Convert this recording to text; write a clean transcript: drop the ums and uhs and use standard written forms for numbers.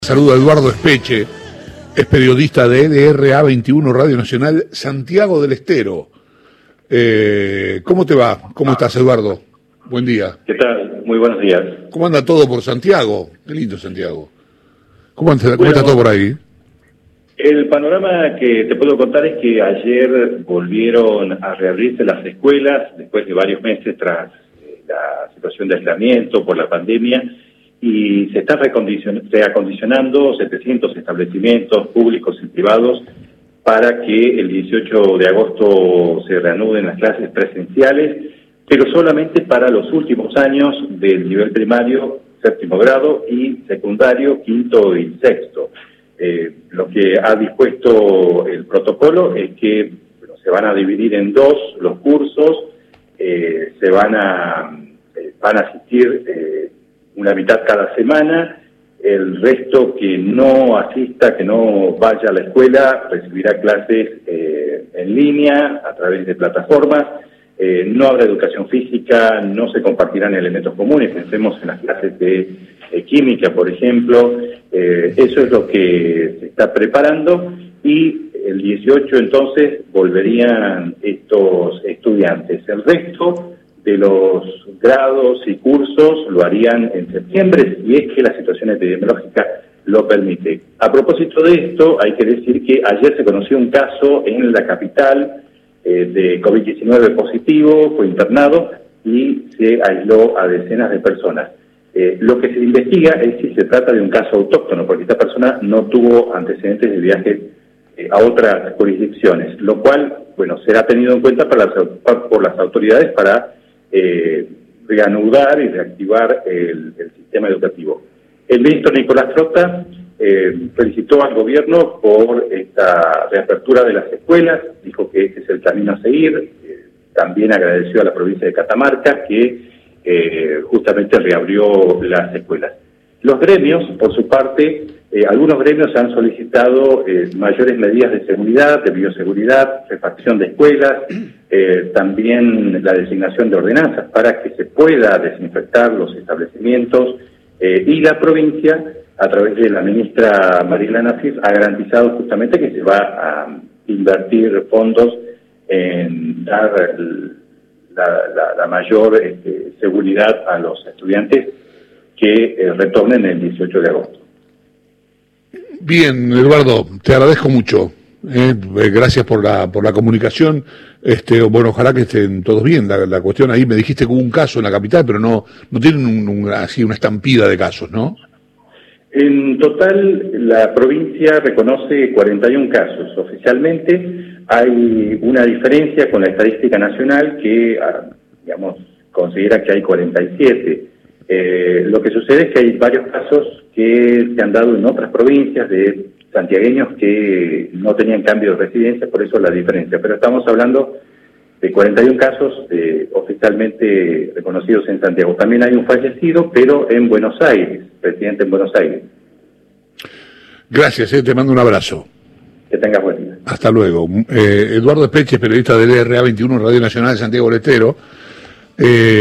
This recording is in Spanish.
Saludo a Eduardo Espeche, es periodista de LRA 21 Radio Nacional Santiago del Estero. ¿Cómo te va? ¿Cómo estás, Eduardo? Buen día. ¿Qué tal? Muy buenos días. ¿Cómo anda todo por Santiago? Qué lindo Santiago. ¿Cómo está todo por ahí? El panorama que te puedo contar es que ayer volvieron a reabrirse las escuelas después de varios meses tras la situación de aislamiento por la pandemia, y se están reacondicionando 700 establecimientos públicos y privados para que el 18 de agosto se reanuden las clases presenciales, pero solamente para los últimos años del nivel primario, séptimo grado, y secundario, quinto y sexto. Lo que ha dispuesto el protocolo es que se van a dividir en dos los cursos, van a asistir una mitad cada semana, el resto que no asista, que no vaya a la escuela, recibirá clases en línea a través de plataformas. No habrá educación física, no se compartirán elementos comunes, pensemos en las clases de química, por ejemplo. Eso es lo que se está preparando, y el 18 entonces volverían estos estudiantes. El resto de los grados y cursos lo harían en septiembre, si es que la situación epidemiológica lo permite. A propósito de esto, hay que decir que ayer se conoció un caso en la capital de COVID-19 positivo, fue internado y se aisló a decenas de personas. Lo que se investiga es si se trata de un caso autóctono, porque esta persona no tuvo antecedentes de viajes a otras jurisdicciones, lo cual, será tenido en cuenta por las autoridades para reanudar y reactivar el sistema educativo. El ministro Nicolás Trota felicitó al gobierno por esta reapertura de las escuelas, dijo que ese es el camino a seguir. También agradeció a la provincia de Catamarca que justamente reabrió las escuelas. Los gremios, por su parte, algunos gremios han solicitado mayores medidas de seguridad, de bioseguridad, refacción de escuelas, también la designación de ordenanzas para que se pueda desinfectar los establecimientos, y la provincia, a través de la ministra Mariela Nasif, ha garantizado justamente que se va a invertir fondos en dar la mayor seguridad a los estudiantes que retornen el 18 de agosto. Bien, Eduardo, te agradezco mucho. Gracias por la comunicación. Ojalá que estén todos bien. La cuestión ahí, me dijiste que hubo un caso en la capital, pero no tienen así una estampida de casos, ¿no? En total, la provincia reconoce 41 casos. Oficialmente hay una diferencia con la estadística nacional que, considera que hay 47. Lo que sucede es que hay varios casos que se han dado en otras provincias de santiagueños que no tenían cambio de residencia, por eso la diferencia. Pero estamos hablando de 41 casos oficialmente reconocidos en Santiago. También hay un fallecido, pero en Buenos Aires, residente en Buenos Aires. Gracias, te mando un abrazo. Que tengas buen día. Hasta luego. Eduardo Espeche, periodista de LRA 21 Radio Nacional de Santiago del Estero.